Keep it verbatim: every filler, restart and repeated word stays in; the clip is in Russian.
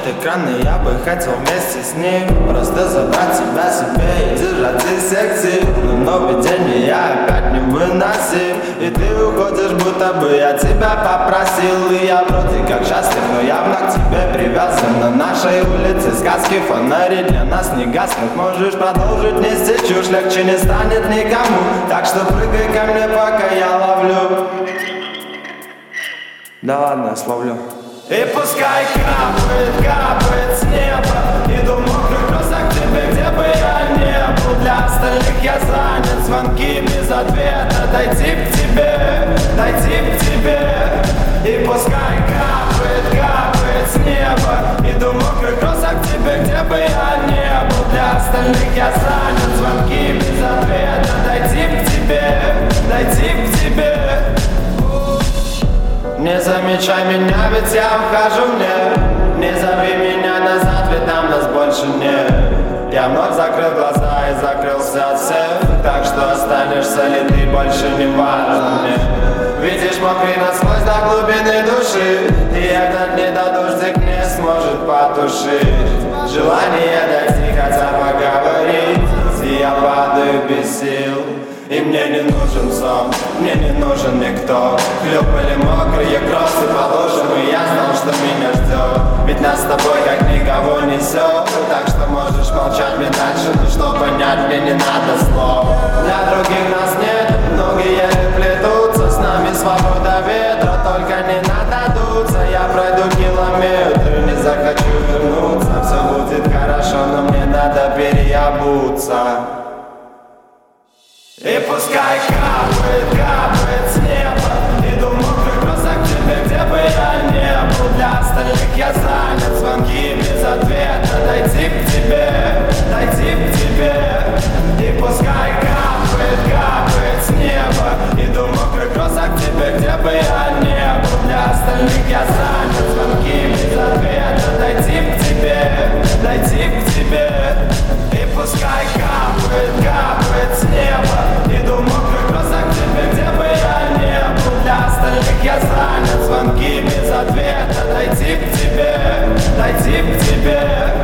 экраны, я бы хотел вместе с ним просто забрать тебя себе и держать из секции. Но видение я опять не выносим, и ты уходишь, будто бы я тебя попросил. И я вроде как счастлив, но явно к тебе привязан. На нашей улице сказки, фонари для нас не гаснут. Можешь продолжить нести чушь, легче не станет никому. Так что прыгай ко мне, пока я ловлю. Да ладно, я словлю. И пускай капает, капает с неба, иду мокрый кросок к тебе, где бы я не был. Для остальных я занят, звонки без ответа. Дойти к тебе, дойти к тебе. И пускай капает, капает с неба, иду мокрый кросок к тебе, где бы я не был. Для остальных я занят, звонки без ответа. Дойти к тебе, дойти к тебе. Не замечай меня, ведь я ухожу, мне. Не зови меня назад, ведь там нас больше нет. Я вновь закрыл глаза и закрылся от всех. Так что останешься ли ты, больше не важно мне. Видишь, мокрый насквозь до глубины души, и этот недодождик не сможет потушить желание дойти, хотя поговорить. И я падаю без сил, и мне не нужен сон, мне не нужен никто. Хлебали мокрые кроссы положим, и я знал, что меня ждет. Ведь нас с тобой как никого несет. Так что можешь молчать мне дальше, но что понять мне не надо слов. Для других нас нет, многие плетутся. С нами свобода ветра, только не надо дуться. Я пройду километры, не захочу вернуться. Все будет хорошо, но мне надо переобуться. И пускай капает, капает с неба, иду мокрый кросок к тебе, где бы я не был. Для остальных я занят, звонки без ответа. Дойти к тебе, дойти к тебе. И пускай капает, капает с неба, иду мокрый кросок к тебе, где бы я не был. Для остальных я занят, звонки без ответа. Дойти к тебе, дойти к тебе. И пускай капает, капает с неба, иду мокрый кросок к тебе, где бы я не был. Для остальных я занят, звонки без ответа. Дойти к тебе, дойти к тебе.